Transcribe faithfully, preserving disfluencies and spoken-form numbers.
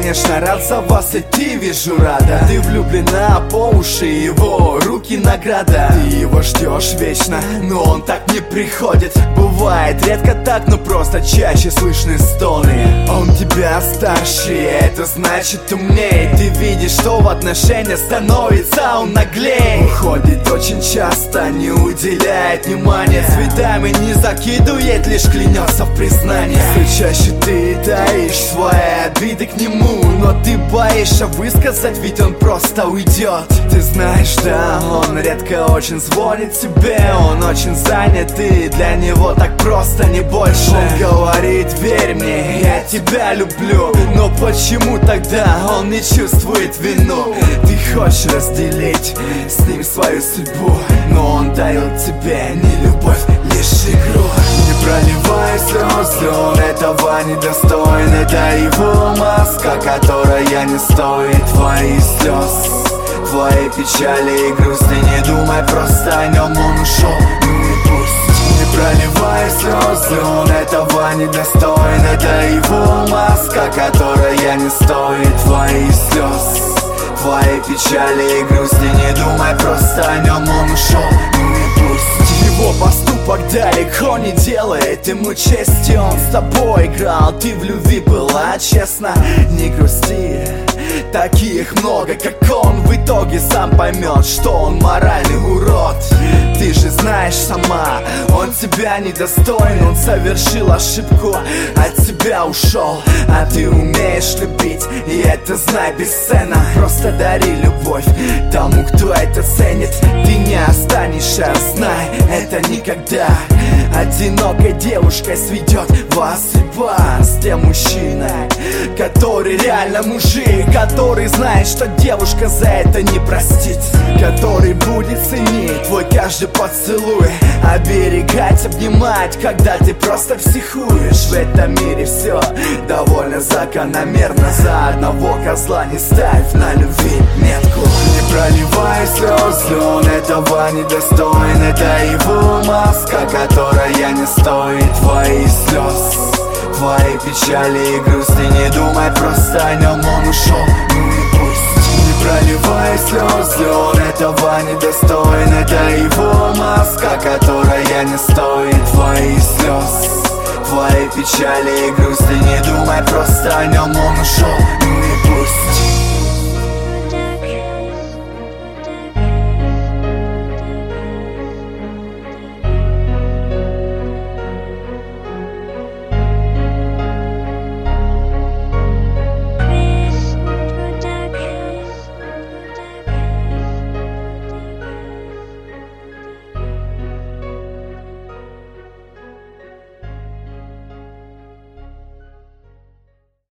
конечно, рад за вас, и ты, вижу, рада. Ты влюблена по уши, его руки награда. Ты его ждешь вечно, но он так не приходит. Бывает редко так, но просто чаще слышны стоны. Он тебя старше, это значит умнее. Ты видишь, что в отношениях становится он наглее. Уходит очень часто, не уделяет внимания, цветами не закидывает, лишь клянется в признании. Все чаще ты таишь свои обиды к нему, но ты боишься высказать, ведь он просто уйдет. Ты знаешь, да, он редко очень звонит тебе, он очень занят, и для него так просто, не больше. Он говорит: верь мне, я тебя люблю, но почему тогда он не чувствует вину? Ты хочешь разделить с ним свою судьбу, но он дает тебе не любовь, лишь игру. Не проливай слезы, он этого недостоин. Это его маска, которая не стоит твоих слез, твоей печали и грусти. Не думай просто о нем, он ушел, ну и пусть. Не проливай слезы, он этого недостоин. Это его маска, которая не стоит твоих слез, твоей печали и грусти. Не думай просто о нем, он ушел, ну и пусть. Его поступок далеко не делает ему чести. Он с тобой играл, ты в любви была честна. Не грусти, таких много, как он. В итоге сам поймет, что он моральный урод. Ты же знаешь сама, он тебя недостоин. Он совершил ошибку, от тебя ушел. А ты умеешь любить, и это знай бесценно. Просто дари любовь тому, кто это ценит. Ты не останешься, знай, это никогда. Одинокой девушкой сведет вас судьба с тем мужчиной, который реально мужик, который знает, что девушка за это не простит, который будет ценить твой каждый поцелуй, оберегать, обнимать, когда ты просто психуешь. В этом мире все довольно закономерно. За одного козла не ставь на любви метку. Не проливай слезы, он этого недостоин. Это его маска, которая не стоит твоих слез, твоей печали и грусти. Не думай просто о нем, он ушел, ну и пусть. Не проливай слезы, он этого недостоин. Это его маска, которая не стоит твоих слез, твоей печали и грусти. Не думай просто о нем, он ушел, ну и пусть.